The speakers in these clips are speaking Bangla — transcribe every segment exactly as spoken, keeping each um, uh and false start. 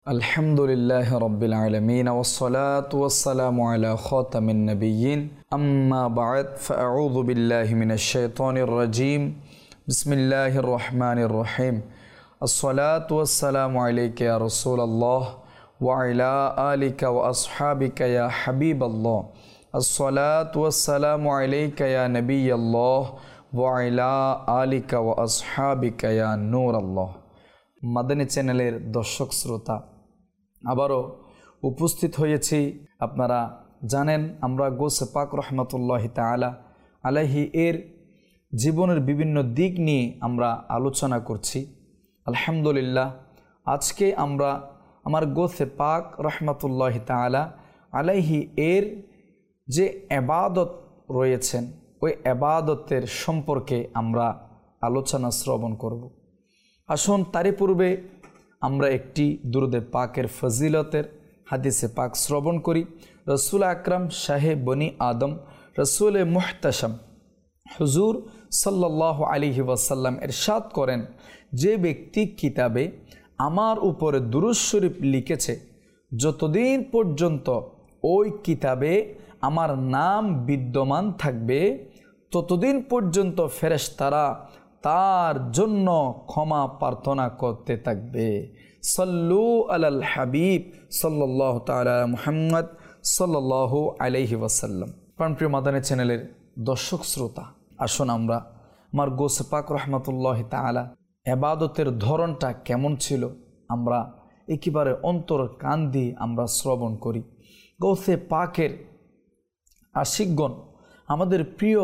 আলহামদুলিল্লাহ রব্বিল আলামিন ওয়াসসালাতু ওয়াসসালামু আলা খাতামিন নাবিয়্যিন আম্মা বা'দ ফাআউযু বিল্লাহি মিনাশ শাইতানির রাজীম বিসমিল্লাহির রহমানির রহিম আসসালাতু ওয়াসসালামু আলাইকা ইয়া রাসূলুল্লাহ ওয়া আলা আলিকা ওয়া আসহাবিকা ইয়া হাবিবাল্লাহ আসসালাতু ওয়াসসালামু আলাইকা ইয়া নাবিয়াল্লাহ ওয়া আলা আলিকা ওয়া আসহাবিকা ইয়া নূরাল্লাহ। মাদানী চ্যানেলের দর্শক শ্রোতা, আবারও উপস্থিত হয়েছি। আপনারা জানেন আমরা গৌসে পাক রহমতুল্লাহি তাআলা আলাইহি এর জীবনের বিভিন্ন দিক নিয়ে আমরা আলোচনা করছি। আলহামদুলিল্লাহ, আজকে আমরা আমার গৌসে পাক রহমতুল্লাহি তাআলা আলাইহি এর যে ইবাদত রয়েছেন ওই ইবাদতের সম্পর্কে আমরা আলোচনা শ্রবণ করব। আসুন তারই পূর্বে আমরা একটি দুরূদে পাকের ফজিলতের হাদিসে পাক শ্রবণ করি। রসুল আকরাম শাহে বনি আদম রসুল মুহতাশম হুজুর সাল্লাল্লাহু আলাইহি ওয়াসাল্লাম ইরশাদ করেন, যে ব্যক্তি কিতাবে আমার উপরে দুরূদ শরীফ লিখেছে, যতদিন পর্যন্ত ওই কিতাবে আমার নাম বিদ্যমান থাকবে ততদিন পর্যন্ত ফেরেশতারা তার জন্য ক্ষমা প্রার্থনা করতে থাকবে। সাল্লু আলাল হাবিব সাল্লাল্লাহু তাআলা মুহাম্মদ সাল্লাল্লাহু আলাইহি ওয়াসাল্লাম। প্রাণপ্রিয় মাদানী চ্যানেলের দর্শক শ্রোতা, আসুন আমরা আমার গৌসে পাক রহমতুল্লাহি তাআলা ইবাদতের ধরনটা কেমন ছিল আমরা একেবারে অন্তর কান দিয়ে আমরা শ্রবণ করি। গৌসে পাকের আশিকগণ, আমাদের প্রিয়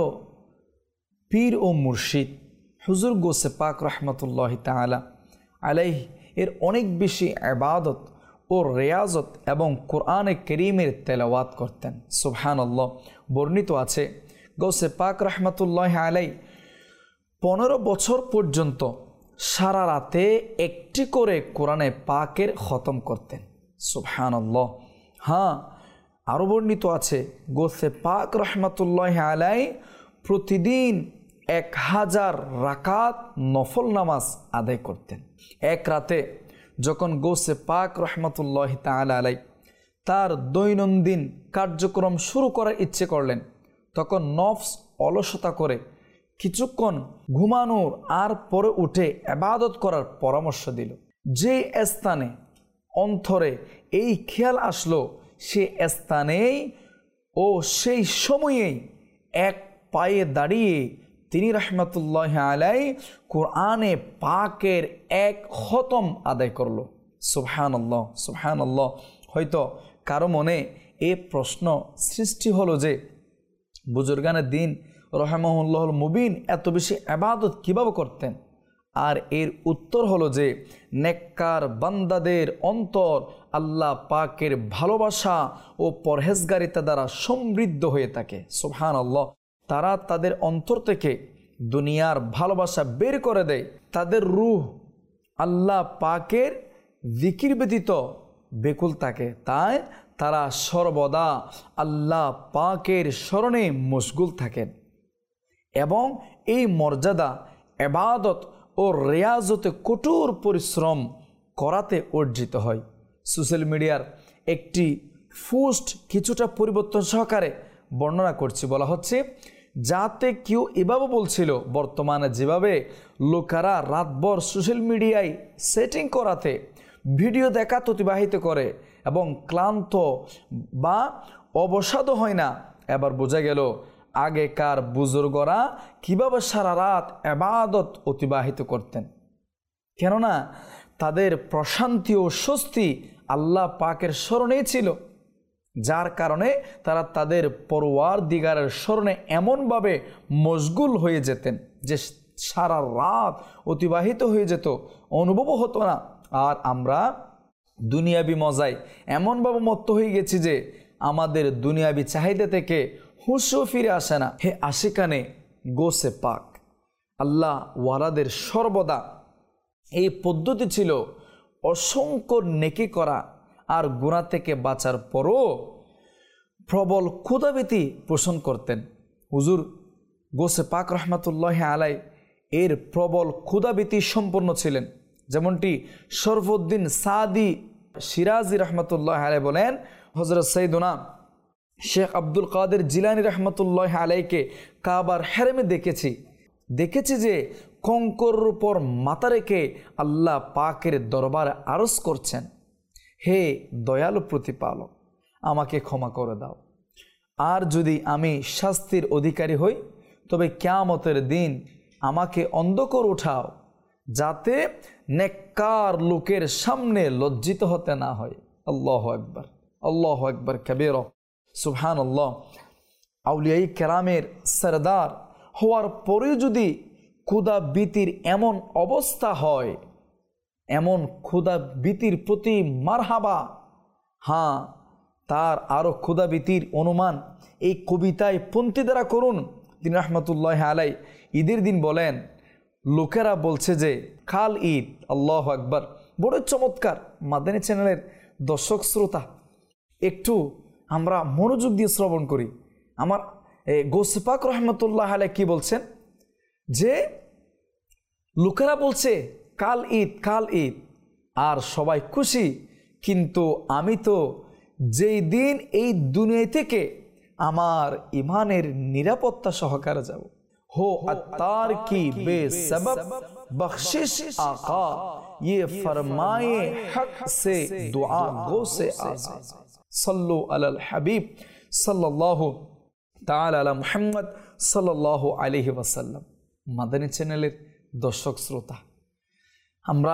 পীর ও মুর্শিদ হুজুর গৌসে পাক রহমতুল্লাহি তাআলা আলাইহি এর অনেক বেশি ইবাদত ও রিয়াজত এবং কোরআনে কারীমের তেলাওয়াত করতেন। সুবহানাল্লাহ। বর্ণিত আছে গৌসে পাক রহমতুল্লাহি আলাইহি পনেরো বছর পর্যন্ত সারা রাতে একটি করে কোরআনে পাকের খতম করতেন। সুবহানাল্লাহ। হ্যাঁ, আরও বর্ণিত আছে গৌসে পাক রহমতুল্লাহি আলাইহি প্রতিদিন এক হাজার রাকাত নফল নামাজ আদায় করতেন। এক রাতে যখন গৌসে পাক রহমতুল্লাহি তাআলা আলাইহি তার দৈনন্দিন কার্যক্রম শুরু করার ইচ্ছে করলেন, তখন নফস অলসতা করে কিছুক্ষণ ঘুমানোর আর পরে উঠে ইবাদত করার পরামর্শ দিল। যে স্থানে অন্তরে এই খেয়াল আসলো সে স্থানেই ও সেই সময়েই এক পায়ে দাঁড়িয়ে তিনি রহমতুল্লাহি আলাইহি কোরআনে পাকের এক খতম আদায় করলো। সুবহানাল্লাহ, সুবহানাল্লাহ। হয়তো কারো মনে এ প্রশ্ন সৃষ্টি হলো যে বুজুর্গানে দিন রহমাহুল্লাহুল মুবিন এত বেশি ইবাদত কিভাবে করতেন? আর এর উত্তর হলো যে নেককার বান্দাদের অন্তর আল্লাহ পাকের ভালোবাসা ও পরহেজগারিতা দ্বারা সমৃদ্ধ হয়ে থাকে। সুবহানাল্লাহ। তারা তাদের অন্তর থেকে দুনিয়ার ভালোবাসা বের করে দেয়। তাদের রূহ আল্লাহ পাকের জিকির ব্যতীত বেকুল থাকে, তাই তারা সর্বদা আল্লাহ পাকের স্মরণে মশগুল থাকেন এবং এই মর্যাদা ইবাদত ও রিয়াজতে কঠোর পরিশ্রম করাতে অর্জিত হয়। সোশ্যাল মিডিয়ার একটি পোস্ট কিছুটা পরিবর্তন সহকারে বর্ণনা করছি। বলা হচ্ছে, যাতে কেউ এভাবে বলছিল, বর্তমানে যেভাবে লোকেরা রাতভর সোশ্যাল মিডিয়ায় সেটিং করাতে ভিডিও দেখাত অতিবাহিত করে এবং ক্লান্ত বা অবসাদ হয় না, এবার বোঝা গেল আগেকার বুজুর্গরা কিভাবে সারা রাত ইবাদত অতিবাহিত করতেন। কেননা তাদের প্রশান্তি ও স্বস্তি আল্লাহ পাকের স্মরণেই ছিল, যার কারণে তারা তাদের পরওয়ারদিগারের স্মরণে এমনভাবে মশগুল হয়ে যেতেন যে সারা রাত অতিবাহিত হয়ে যেত, অনুভবও হতো না। আর আমরা দুনিয়াবি মজায় এমনভাবে মত্ত হয়ে গেছি যে আমাদের দুনিয়াবি চাহিদা থেকে হুঁশও ফিরে আসে না। হে আশিকানে গৌসে পাক, আল্লাহ ওয়ালাদের সর্বদা এই পদ্ধতি ছিল অসংখ্য নেকি করা আর গুনাহ থেকে বাঁচার পরও প্রবল ক্ষুধাভীতি পোষণ করতেন। হুজুর গৌসে পাক রহমতুল্লাহি আলাইহি এর প্রবল ক্ষুধাভীতি সম্পন্ন ছিলেন। যেমনটি শরফুদ্দিন সাদি শিরাজি রহমতুল্লাহ আলাই বলেন, হযরত সৈয়দনা শেখ আব্দুল কাদের জিলানী রহমতুল্লাহ আলাইকে কাবার হেরেমে দেখেছি দেখেছি যে কঙ্কর উপর মাথা রেখে আল্লাহ পাকের দরবারে আরজ করছেন, হে দয়ালু প্রতিপালক, আমাকে ক্ষমা করে দাও। আর যদি আমি শাস্তির অধিকারী হই, তবে কিয়ামতের দিন আমাকে অন্ধকার উঠাও, যাতে নেককার লোকের সামনে লজ্জিত হতে না হয়। আল্লাহু আকবার, আল্লাহু আকবার কাবীরা, সুবহানাল্লাহ। আউলিয়াই কেরামের সরদার হওয়ার পরেও যদি ক্ষুধা ভীতির এমন অবস্থা হয়, এমন ক্ষুধা ভীতির প্রতি মারহাবা, হ্যাঁ, তার আরও ক্ষুধা ভীতির অনুমান এই কবিতায় পন্থী দ্বারা করুন। তিনি রহমতুল্লাহ আলাই ঈদের দিন বলেন, লোকেরা বলছে যে কাল ঈদ। আল্লাহু আকবার, বড় চমৎকার। মাদানী চ্যানেলের দর্শক শ্রোতা, একটু আমরা মনোযোগ দিয়ে শ্রবণ করি। আমার গৌসে পাক রহমতুল্লাহ আলাই কি বলছেন, যে লোকেরা বলছে কাল ঈদ, কাল ঈদ, আর সবাই খুশি, কিন্তু আমি তো যেই দিন এই দুনিয়া থেকে আমার ইমানের নিরাপত্তা সহকারে যাব। हो अत्तार की बेसबब बख्शिश आका, ये फरमाए हक से दुआ गो से आज़ाद। सल्लु अलल हबीब सल्लल्लाहु ताला अला मुहम्मद सल्लल्लाहु अलैहि वसल्लम। মাদানী চ্যানেলের দর্শক শ্রোতা, আমরা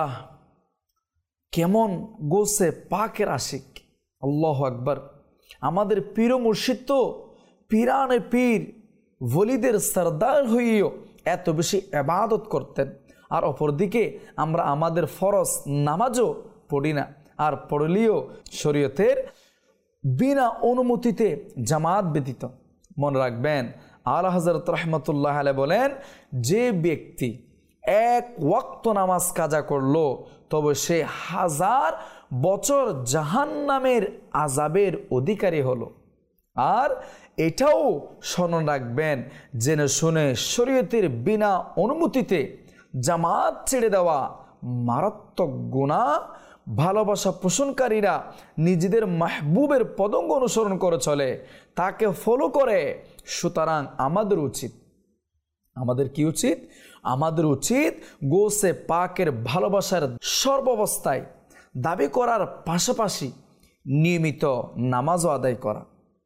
কেমন গোসে পাকের আশিক। আল্লাহু আকবার। আমাদের পীর মুর্শিদ তো পীরানে পীর ওলিদের সরদার হইও এত বেশি ইবাদত করতেন, আর অপরদিকে আমরা আমাদের ফরজ নামাজও পড়ি না, আর পড়লেও শরীয়তের বিনা অনুমতিতে জামাত ব্যতীত। মনে রাখবেন, আলা হযরত রহমতুল্লাহ আলাইহি বলেন, যে ব্যক্তি এক ওয়াক্ত নামাজ কাজা করলো, তবে সে হাজার বছর জাহান্নামের আযাবের অধিকারী হলো। আর এটাও স্মরণ রাখবেন, জেনে শুনে শরীয়তের বিনা অনুমতিতে জামাত ছেড়ে দেওয়া মারাত্মক গুনাহ। ভালোবাসা পোষণকারীরা নিজেদের মাহবুবের পদঙ্গ অনুসরণ করে চলে, তাকে ফলো করে। সুতরাং আমাদের উচিত, আমাদের কি উচিত? আমাদের উচিত গোসে পাকের ভালোবাসার সর্বাবস্থায় দাবি করার পাশাপাশি নিয়মিত নামাজও আদায় করা,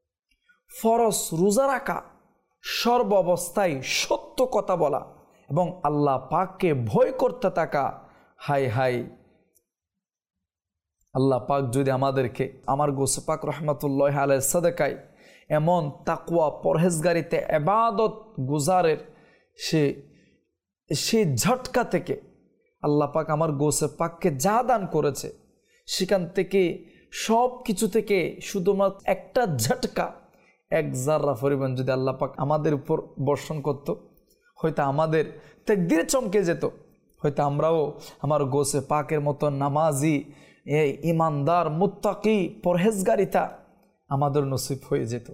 ফরজ রোজা রাখা, সর্বাবস্থায় সত্য কথা বলা এবং আল্লাহ পাককে ভয় করতে থাকা। হাই হাই, আল্লাহ পাক যদি আমাদেরকে আমার গোসে পাক রহমতুল্লাহ আলাইহির সাদাকায় এমন তাকওয়া পরহেজগারিতে ইবাদত গুজারের সে সেই ঝটকা থেকে আল্লাহ পাক আমার গোসে পাককে যা দান করেছে, সেখান থেকে সব কিছু থেকে শুধুমাত্র একটা ঝটকা, এক জাররা পরিমাণ যদি আল্লাহ পাক আমাদের উপর বর্ষণ করত, হয়তো আমাদের তাকদীর চমকে যেত। হয়তো আমরাও আমার গোসে পাকের মতো নামাজি, এই ইমানদার, মুত্তাকি, পরহেজগারিতা আমাদের নসিব হয়ে যেত।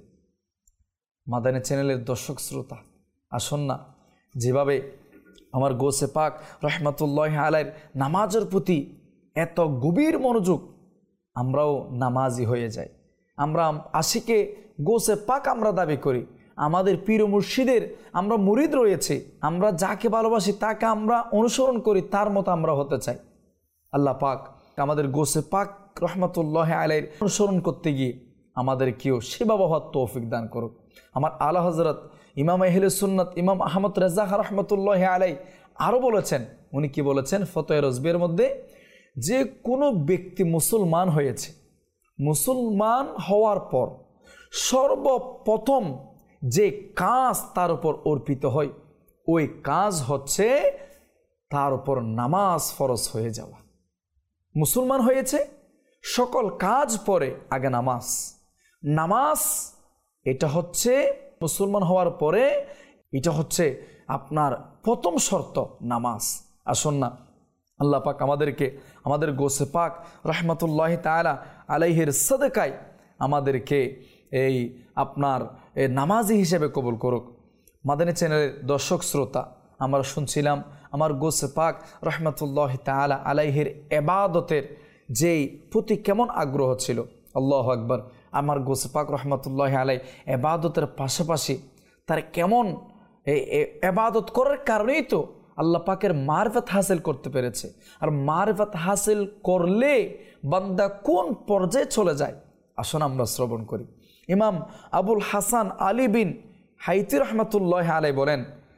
মাদানী চ্যানেলের দর্শক শ্রোতা, আসুন না, যেভাবে আমার গোসে পাক রহমতুল্লাহ আলাইহির নামাজের প্রতি এত গভীর মনোযোগ, আমরাও নামাজি হয়ে যাই। আমরা আশিকে গোসে পাক আমরা দাবি করি, আমাদের পীর মুর্শিদের আমরা মুরিদ রয়েছে, আমরা যাকে ভালোবাসি তাকে আমরা অনুসরণ করি, তার মতো আমরা হতে চাই। আল্লাহ পাক আমাদের গোসে পাক রহমতুল্লাহ আলাইহির অনুসরণ করতে গিয়ে আমাদের কেউ সেবা হওয়ার তৌফিক দান করুক। আমার আলা হযরত ইমাম আহলে সুন্নাত ইমাম আহমদ রেজা রহমতুল্লাহ আলাইহি আরও বলেছেন, উনি কি বলেছেন ফতোয়া রজবির মধ্যে, যে কোনো ব্যক্তি মুসলমান হয়েছে, মুসলমান হওয়ার পর সর্বপ্রথম যে কাজ তার উপর অর্পিত হয়, ওই কাজ হচ্ছে তার উপর নামাজ ফরজ হয়ে যাওয়া। মুসলমান হয়েছে, সকল কাজ পরে আগে নামাজ। নামাজ এটা হচ্ছে মুসলমান হওয়ার পরে, এটা হচ্ছে আপনার প্রথম শর্ত, নামাজ। আসুন না, আল্লাহ পাক আমাদেরকে আমাদের গোসে পাক রহমতুল্লাহ তাআলা আলাইহির সাদাকায় আমাদেরকে এই আপনার এই নামাজি হিসেবে কবুল করুক। মাদানী চ্যানেলের দর্শক শ্রোতা, আমরা শুনছিলাম আমার গোসে পাক রহমতুল্লাহ তাআলা আলাইহির ইবাদতের যেই প্রতি কেমন আগ্রহ ছিল। আল্লাহু আকবার। আমার গোসে পাক রহমতুল্লাহি আলাই ইবাদতের পাশাপাশি তার কেমন ইবাদত করার কারণেই তো আল্লাহ পাকের মারিফত হাসিল করতে পেরেছে। আর মারিফত হাসিল করলে বান্দা কোন পর্যায়ে চলে যায়, আসুন আমরা শ্রবণ করি। ইমাম আবুল হাসান আলী বিন হাইতি রহমতুল্লাহ আলাই বলেন,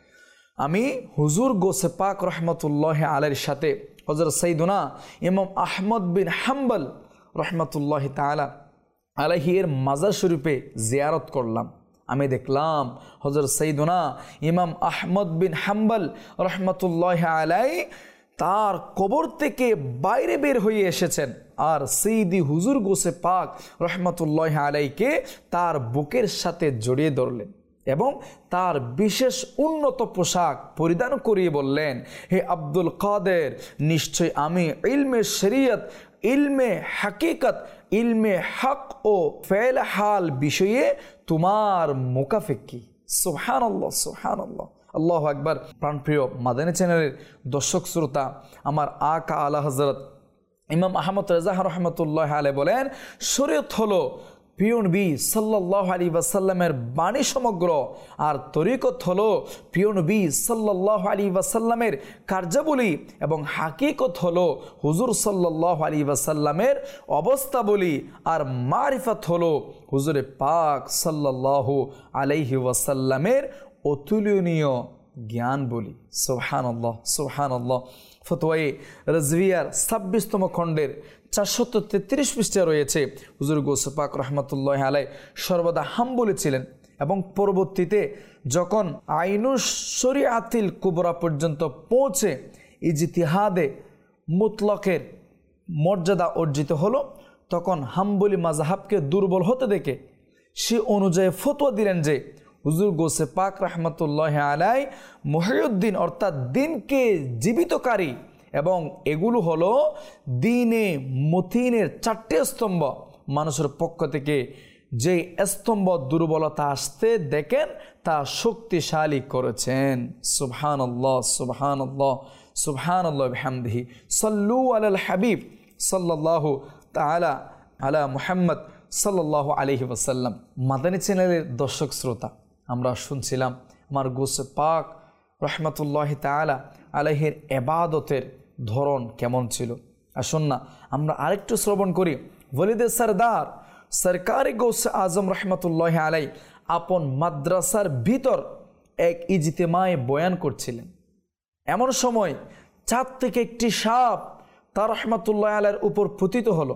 আমি হুজুর গোসে পাক রহমতুল্লাহ আলাইর সাথে হযরত সাইয়্যিদুনা ইমাম আহমদ বিন হাম্বল রহমতুল্লাহ তাআলা আলাইহি এর মাজার শরীফে জিয়ারত করলাম। আমি দেখলাম হযরত সাইয়্যিদুনা ইমাম আহমদ বিন হাম্বল রহমতুল্লাহ আলাই তার কবর থেকে বাইরে বের হয়ে এসেছেন, আর সৈয়দি হুজুর গোসে পাক রহমতুল্লাহ আলাইকে তার বুকের সাথে জড়িয়ে ধরলেন এবং তার বিশেষ উন্নত পোশাক পরিধান করিয়ে বললেন, হে আব্দুল কাদের, নিশ্চয় আমি ইলমে শরীয়ত, ইলমে হাকিকত, ইলমে হক ও ফেল হাল বিষয়ে তোমার মুকাফিকি। সুবহানাল্লাহ, সুবহানাল্লাহ, আল্লাহু আকবার। প্রাণপ্রিয় মাদানী চ্যানেলের দর্শক শ্রোতা, আমার আকা আলা হযরত ইমাম আহমদ রেজা রহমতুল্লাহ আলাই বলেন, শরীয়ত হলো প্রিয় নবী সাল্লাল্লাহু আলাইহি ওয়াসাল্লামের বাণী সমগ্র, আর তরিকত হলো প্রিয় নবী সাল্লাল্লাহু আলাইহি ওয়াসাল্লামের কার্যাবলী, এবং হাকিকত হলো হুজুর সাল্লাল্লাহু আলাইহি ওয়াসাল্লামের অবস্থাবলী, আর মারিফত হলো হুজুরে পাক সাল্লাল্লাহু আলাইহি ওয়াসাল্লামের অতুলনীয় জ্ঞান বলি। সুবহানাল্লাহ, সুবহানাল্লাহ। ফতোয়ায়ে রাজভিয়ার ছাব্বিশতম খণ্ডের চারশত তেত্রিশ পৃষ্ঠায় রয়েছে, হুজুর গোসে পাক রহমতুল্লাহ আলাই সর্বদা হাম্বলি ছিলেন এবং পরবর্তীতে যখন আইনুশ শরিয়াতিল কুবরা পর্যন্ত পৌঁছে ইজতিহাদে মুতলকের মর্যাদা অর্জিত হলো, তখন হাম্বলি মাযহাবকে দুর্বল হতে দেখে সে অনুযায়ী ফতোয়া দিলেন যে হুজুর গোসে পাক রহমতুল্লাহ আলাই মুহিউদ্দিন অর্থাৎ দিনকে জীবিতকারী, এবং এগুলো হলো দিনে মতিনের চারটে স্তম্ভ। মানুষের পক্ষ থেকে যে স্তম্ভ দুর্বলতা আসতে দেখেন তা শক্তিশালী করেছেন। সুবহানাল্লাহ, সুবহানাল্লাহ, সুবহানাল্লাহ বিহামদিহি। সাল্লু আলাল হাবিব সাল্লাল্লাহু তাআলা আলা মুহাম্মদ সাল্লাল্লাহু আলাইহি ওয়াসাল্লাম। মাদানী চ্যানেলের দর্শক শ্রোতা, আমরা শুনছিলাম আমার গোসে পাক রহমতুল্লাহ তাআলা আলাইহির ইবাদতের ধরন কেমন ছিল। আসুন না আমরা আরেকটু শ্রবণ করি। ওয়ালিদে সরদার সরকারি গোসে আজম রহমতুল্লাহ আলাই আপন মাদ্রাসার ভিতর এক ইজতেমায় বয়ান করছিলেন। এমন সময় চাঁদ থেকে একটি সাপ তার রহমতুল্লাহ আলাইয়ের উপর পতিত হলো।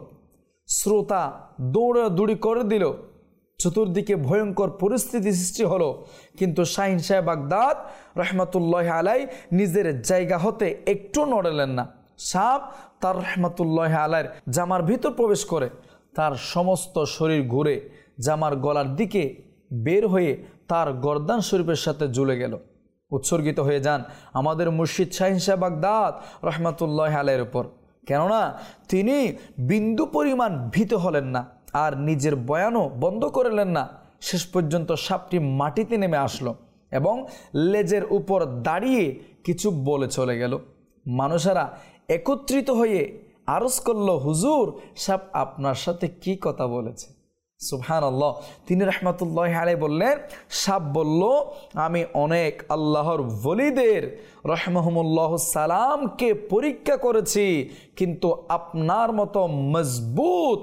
শ্রোতা দৌড়ে দৌড়ি করে দিল, চতুর্দিকে ভয়ঙ্কর পরিস্থিতি সৃষ্টি হলো, কিন্তু শাহিন শাহ বাগদাদ রহমতুল্লাহ আলাই নিজের জায়গা হতে একটু নড়লেন না। সাপ তার রহমতুল্লাহ আলাইয়ের জামার ভিতর প্রবেশ করে তার সমস্ত শরীর ঘুরে জামার গলার দিকে বের হয়ে তার গর্দান শরীফের সাথে ঝুলে গেল। উৎসর্গিত হয়ে যান আমাদের মুর্শিদ শাহিন শাহ বাগদাদ রহমতুল্লাহ আলাইয়ের উপর, কেননা তিনি বিন্দু পরিমাণ ভীত হলেন না আর নিজের বয়ানও বন্ধ করলেন না। শেষ পর্যন্ত সাপটি মাটিতে নেমে আসলো এবং লেজের উপর দাঁড়িয়ে কিছু বলে চলে গেল। মানুষেরা একত্রিত হয়ে আরজ করল, হুজুর সাপ আপনার সাথে কি কথা বলেছে? সুবহানাল্লাহ। তিনি রহমতুল্লাহ আলাই বললেন, সাপ বলল, আমি অনেক আল্লাহর ওলিদের রহমাহুমুল্লাহ সালামকে পরীক্ষা করেছি, কিন্তু আপনার মতো মজবুত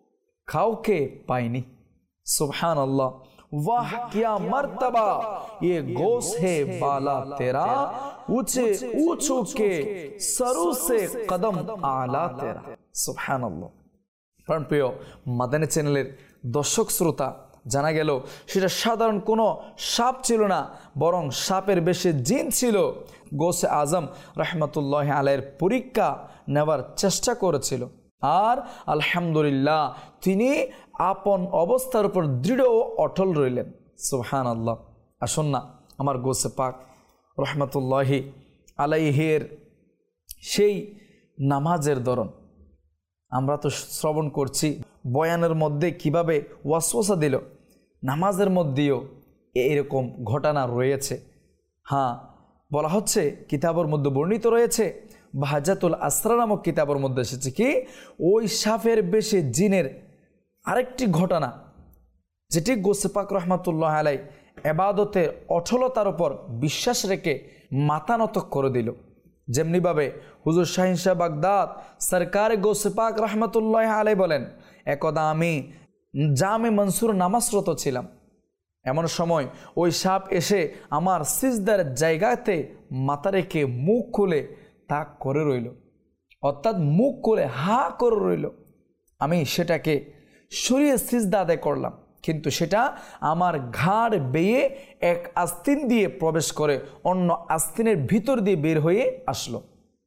কাউকে পাইনি। সুবহানাল্লাহ। वाह क्या मर्तबा ये गोस है बाला तेरा, ऊंचे ऊंचों के सरों से कदम आला तेरा। सुबहानाल्लाह। প্রিয় মাদানী চ্যানেলের দর্শক শ্রোতা, জানা গেল সেটা সাধারণ কোনো সাপ ছিল না, বরং সাপের বেশে জিন ছিল। গোসে আজম রহমতুল্লাহ আলাইয়ের পরীক্ষা নেওয়ার চেষ্টা করেছিল, আর আলহামদুলিল্লাহ তিনি আপন অবস্থার উপর দৃঢ় ও অটল রইলেন। সুবহানাল্লাহ। আসুন না আমার গোসে পাক রহমতুল্লাহি আলাইহির সেই নামাজের ধরন আমরা তো শ্রবণ করছি, বয়ানের মধ্যে কিভাবে ওয়াসওয়াসা দিল, নামাজের মধ্যেও এরকম ঘটনা রয়েছে। হ্যাঁ, বলা হচ্ছে কিতাবের মধ্যে বর্ণিত রয়েছে, বাহাজাতুল আসরা নামক কিতাবের মধ্যে এসেছে কি ওই সাপের বেশে জিনের আরেকটি ঘটনা, যেটি গৌসে পাক রহমাতুল্লাহ আলাই এবাদতের অটলতার উপর বিশ্বাস রেখে মাথা নত করে দিল। যেমনিভাবে হুজুর শাহিন শাহ বাগদাদ সরকার গৌসে পাক রহমাতুল্লাহ আলাই বলেন, একদা আমি জামে মনসুর নামাজরত ছিলাম, এমন সময় ওই সাপ এসে আমার সিজদার জায়গাতে মাথা রেখে মুখ খুলে তা করে রইল, অর্থাৎ মুখ করে হা করে রইল। আমি সেটাকে সরিয়ে সিজদা আদায় করলাম, কিন্তু সেটা আমার ঘাড় বেয়ে এক আস্তিন দিয়ে প্রবেশ করে অন্য আস্তিনের ভিতর দিয়ে বের হয়ে আসলো।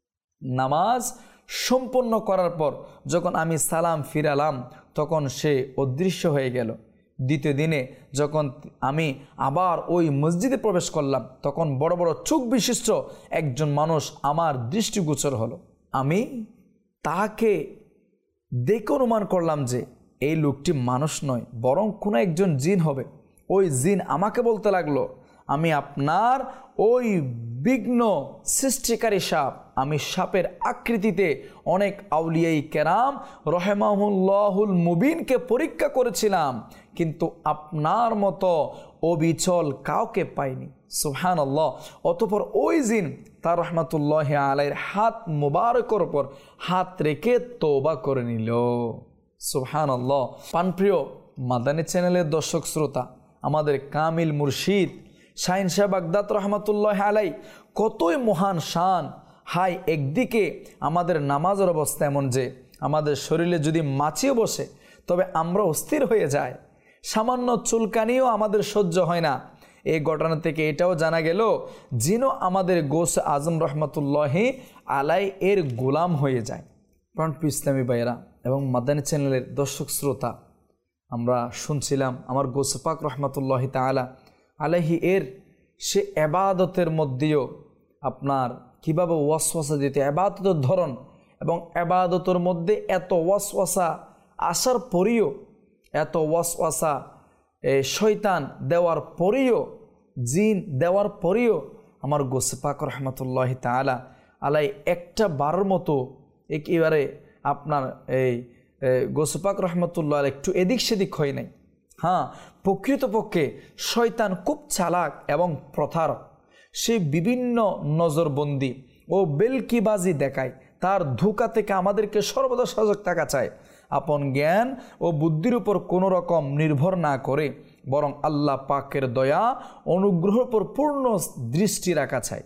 নামাজ সম্পন্ন করার পর যখন আমি সালাম ফিরালাম তখন সে অদৃশ্য হয়ে গেল। দ্বিতীয় দিনে যখন আমি আবার ওই মসজিদে প্রবেশ করলাম তখন বড় বড় চোখ বিশিষ্ট একজন মানুষ আমার দৃষ্টিগোচর হলো। আমি তাকে দেখে অনুমান করলাম যে এই লোকটি মানুষ নয়, বরং কোনো একজন জিন হবে। ওই জিন আমাকে বলতে লাগলো, আমি আপনার ওই বিঘ্ন সৃষ্টিকারী সাপ, আমি সাপের আকৃতিতে অনেক আউলিয়াই কেরাম রহেমাহুল্লাহুল মুবিনকে পরীক্ষা করেছিলাম, কিন্তু আপনার মতো অবিচল কাউকে পাইনি। সুবহানাল্লাহ। অতঃপর ওই জিন তার রহমাতুল্লাহ আলাইহির হাত মুবারকের উপর হাত রেখে তওবা করে নিল। সুবহানাল্লাহ। পানপ্রিয় মাদানী চ্যানেলের দর্শক শ্রোতা, আমাদের কামিল মুর্শিদ শাহিন শাহ বাগদাদ রহমাতুল্লাহ আলাই কতই মহান শান। হাই, একদিকে আমাদের নামাজের অবস্থা এমন যে আমাদের শরীরে যদি মাছিও বসে তবে আমরা অস্থির হয়ে যাই, সামান্য চুলকানিও আমাদের সহ্য হয় না। এই ঘটনা থেকে এটাও জানা গেল জিনও আমাদের গোস আজম রহমতুল্লাহ আলাই এর গোলাম হয়ে যায়। প্রাণপ্রিয় ইসলামী ভাইয়েরা এবং মাদানী চ্যানেলের দর্শক শ্রোতা, আমরা শুনছিলাম আমার গোস পাক রহমতুল্লাহ তাআলা আলাইহি এর সে এবাদতের মধ্যেও আপনার কীভাবে ওয়াসওয়াসা দিতে, এবাদতের ধরন এবং এবাদতের মধ্যে এত ওয়াসওয়াসা আসার পরেও, এত ওয়াসওয়াসা শয়তান দেওয়ার পরেও, জিন দেওয়ার পরেও আমার গোসে পাক রহমতুল্লাহ তাআলা আলাই একটা বারের মতো একেবারে আপনার এই গোসে পাক রহমতুল্লাহ আলাই একটু এদিক সেদিক হয় নাই। হ্যাঁ, প্রকৃতপক্ষে শয়তান খুব চালাক এবং প্রতারক। সে বিভিন্ন নজরবন্দি ও বেলকিবাজি দেখায়, তার ধোঁকা থেকে আমাদেরকে সর্বদা সজাগ থাকা চায়। আপন জ্ঞান ও বুদ্ধির উপর কোনো রকম নির্ভর না করে বরং আল্লাহ পাকের দয়া অনুগ্রহের উপর পূর্ণ দৃষ্টি রাখা চায়।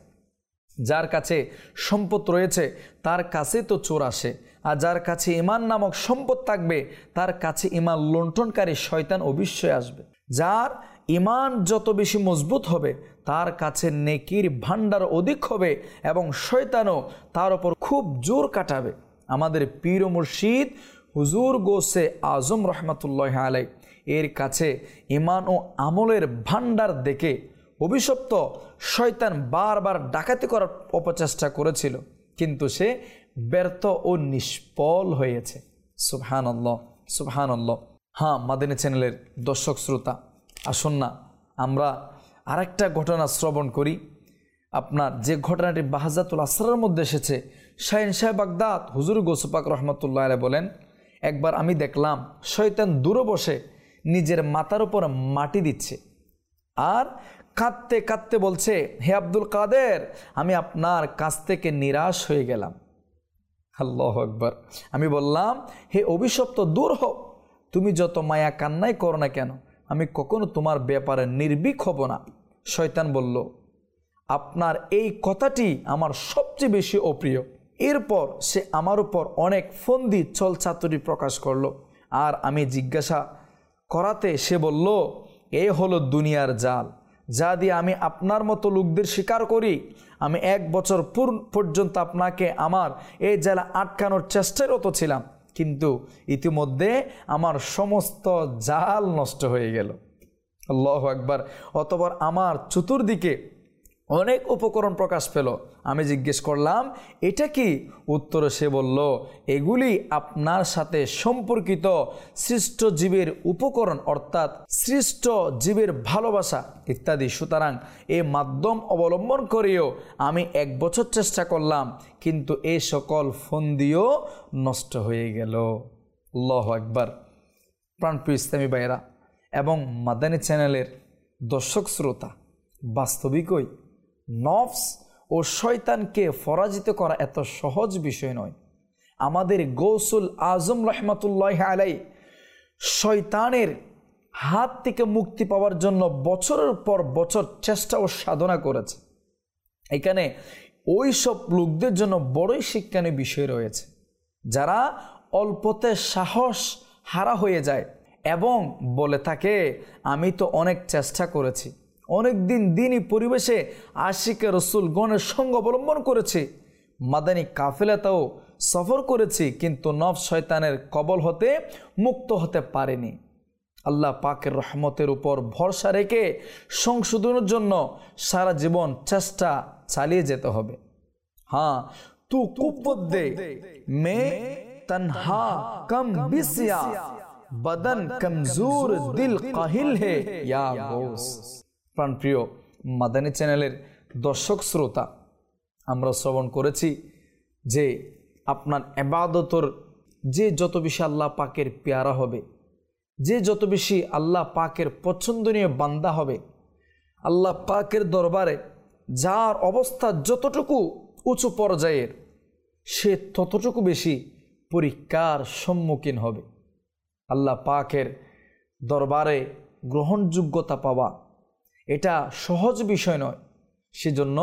যার কাছে সম্পদ রয়েছে তার কাছে তো চোর আসে, আর যার কাছে ঈমান নামক সম্পদ থাকবে তার কাছে ঈমান লুণ্ঠনকারী শয়তান অবশ্যই আসবে। যার ঈমান যত বেশি মজবুত হবে তার কাছে নেকির ভাণ্ডার অধিক হবে এবং শয়তানও তার উপর খুব জোর কাটাবে। আমাদের পীর ও মুর্শিদ হুজুর গোসে আজম রহমতুল্লাহ আলাই এর কাছে ঈমান ও আমলের ভাণ্ডার দেখে অভিশপ্ত শয়তান বারবার ডাকাতি করার অপচেষ্টা করেছিল, কিন্তু সে ব্যর্থ ও নিষ্ফল হয়েছে। সুবহানাল্লাহ, সুবহানাল্লাহ। হ্যাঁ, মাদানী চ্যানেলের দর্শক শ্রোতা, আসুন না আমরা আরেকটা ঘটনা শ্রবণ করি। আপনার যে ঘটনাটি বাহাজাতুল আসরার মধ্যে এসেছে, শাহিন শাহ বাগদাদ হুজুর গৌস পাক রহমতুল্লাহ আলাইহি বলেন, একবার আমি দেখলাম শয়তান দূরে বসে নিজের মাথার উপর মাটি দিচ্ছে আর কাঁদতে কাঁদতে বলছে, হে আব্দুল কাদের, আমি আপনার কাছ থেকে নিরাশ হয়ে গেলাম। আল্লাহু আকবার। আমি বললাম, হে অভিশপ্ত, দূর হও, তুমি যত মায়া কান্নাই করো না কেন আমি কখনো তোমার ব্যাপারে নির্ভীক হব না। শয়তান বলল, আপনার এই কথাটি আমার সবচেয়ে বেশি অপ্রিয়। এরপর সে আমার উপর অনেক ফন্দি চলচাতুরি প্রকাশ করলো, আর আমি জিজ্ঞাসা করাতে সে বলল, এ হলো দুনিয়ার জাল, যা দিয়ে আমি আপনার মতো লোকদের শিকার করি। আমি এক বছর পর্যন্ত আপনাকে আমার এই জালে আটকানোর চেষ্টারত ছিলাম, কিন্তু ইতিমধ্যে আমার সমস্ত জাল নষ্ট হয়ে গেল। আল্লাহু আকবার। অতঃপর আমার চতুর্দিকে অনেক উপকরণ প্রকাশ পেল। আমি জিজ্ঞেস করলাম এটা কি? উত্তরে সে বলল এগুলি আপনার সাথে সম্পর্কিত সৃষ্ট জীবের উপকরণ, অর্থাৎ সৃষ্ট জীবের ভালোবাসা ইত্যাদি। সুতরাং এই মাধ্যম অবলম্বন করেও আমি এক বছর চেষ্টা করলাম, কিন্তু এই সকল ফন্দিও নষ্ট হয়ে গেল। আল্লাহু আকবার। প্রাণপ্রিয় ইসলামী ভাইয়েরা এবং মাদানী চ্যানেলের দর্শক শ্রোতা, বাস্তবিকই নফস ও শয়তানকে পরাজিত করা এত সহজ বিষয় নয়। আমাদের গৌসুল আজম রহমতুল্লাহ আলাই শয়তানের হাত থেকে মুক্তি পাওয়ার জন্য বছরের পর বছর চেষ্টা ও সাধনা করেছে। এখানে ওই সব লোকদের জন্য বড়ই শিক্ষণীয় বিষয় রয়েছে যারা অল্পতে সাহস হারা হয়ে যায় এবং বলে থাকে আমি তো অনেক চেষ্টা করেছি, অনেক দিন দিনই পরিবেশে আশিকে রসুল গণের সঙ্গ অবলম্বন করেছি, মাদানী কাফেলাতেও সফর করেছি, কিন্তু নফস শয়তানের কবল হতে মুক্ত হতে পারেনি। আল্লাহ পাকের রহমতের উপর ভরসা রেখে সংশোধনের জন্য সারা জীবন চেষ্টা চালিয়ে যেতে হবে। হ্যাঁ, তু কুব্বদে মে তনহা কম বিসিয়া বদন কমজোর দিল কাহিল হে ইয়া গৌস। প্রাণপ্রিয় মাদানী চ্যানেলের দর্শক শ্রোতা, আমরা শ্রবণ করেছি যে আপনার ইবাদতর যে যত বেশি আল্লাহ পাকের পেয়ারা হবে, যে যত বেশি আল্লাহ পাকের পছন্দনীয় বান্দা হবে, আল্লাহ পাকের দরবারে যার অবস্থা যতটুকু উঁচু পর্যায়ের, সে ততটুকু বেশি পরীক্ষার সম্মুখীন হবে। আল্লাহ পাকের দরবারে গ্রহণযোগ্যতা পাওয়া এটা সহজ বিষয় নয়। সেজন্য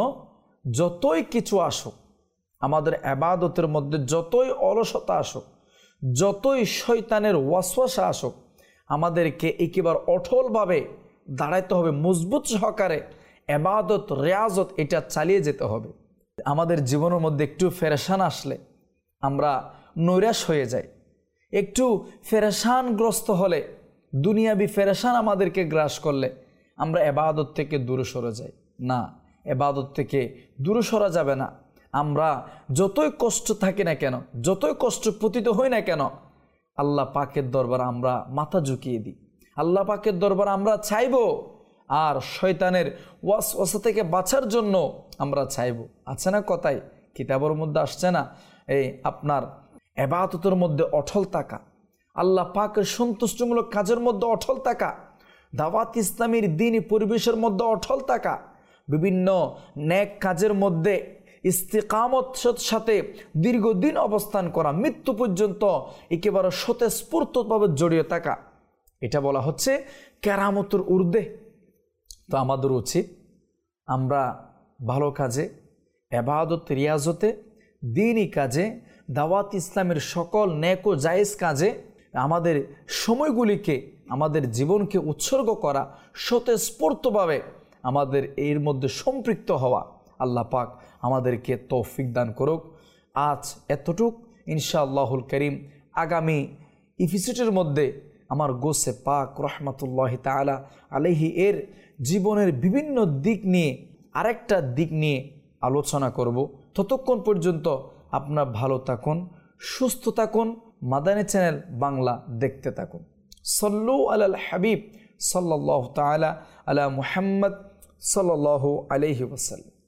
যতই কিছু আসুক, আমাদের ইবাদতের মধ্যে যতই অলসতা আসুক, যতই শয়তানের ওয়াসওয়াসা আসুক, আমাদেরকে একেবারে অটলভাবে দাঁড়াইতে হবে, মজবুত সহকারে ইবাদত রিয়াজত এটা চালিয়ে যেতে হবে। আমাদের জীবনের মধ্যে একটু ফেরেশান আসলে আমরা নৈরাশ হয়ে যাই, একটু ফেরেশানগ্রস্ত হলে, দুনিয়াবি ফেরেশান আমাদেরকে গ্রাস করলে আমরা ইবাদত থেকে দূরে সরে যাই। না, ইবাদত থেকে দূরে সরা যাবে না। আমরা যতই কষ্ট থাকি না কেন, যতই কষ্ট পতিত হই না কেন, আল্লাহ পাকের দরবার আমরা মাথা ঝুঁকিয়ে দিই, আল্লাহ পাকের দরবার আমরা চাইব, আর শয়তানের ওয়াসওয়াসা থেকে বাঁচার জন্য আমরা চাইব। আছে না কথায়, কিতাবের মধ্যে আসছে না, এই আপনার ইবাদতের মধ্যে অটল থাকা, আল্লাহ পাকের সন্তুষ্টমূলক কাজের মধ্যে অটল থাকা, দাওয়াত ইসলামীর দ্বীনি পরিবেশের মধ্যে অটল থাকা, বিভিন্ন নেক কাজের মধ্যে ইস্তিকামতের সাথে দীর্ঘদিন অবস্থান করা, মৃত্যু পর্যন্ত একেবারে স্বতঃস্ফূর্তভাবে জড়িয়ে থাকা, এটা বলা হচ্ছে কেরামতের ঊর্ধ্বে। তো আমাদের উচিত আমরা ভালো কাজে, ইবাদত রিয়াজতে, দ্বীনি কাজে, দাওয়াত ইসলামের সকল নেক ও জায়েজ কাজে আমাদের সময়গুলিকে, আমাদের জীবনকে উৎসর্গ করা, স্বতঃস্ফূর্তভাবে আমাদের এর মধ্যে সম্পৃক্ত হওয়া। আল্লাহ পাক আমাদেরকে তৌফিক দান করুক। আজ এতটুক, ইনশাআল্লাহুল করিম আগামী এপিসোডের মধ্যে আমার গোসে পাক রহমতুল্লাহ তাআলা আলাইহি এর জীবনের বিভিন্ন দিক নিয়ে আরেকটা দিক নিয়ে আলোচনা করব। ততক্ষণ পর্যন্ত আপনার ভালো থাকুন, সুস্থ থাকুন, মাদানী চ্যানেল বাংলা দেখতে থাকুন। সল্লু আলাল হাবিব সাল্লাল্লাহু তাআলা আলা মুহাম্মদ সাল্লাল্লাহু আলাইহি ওয়াসাল্লাম।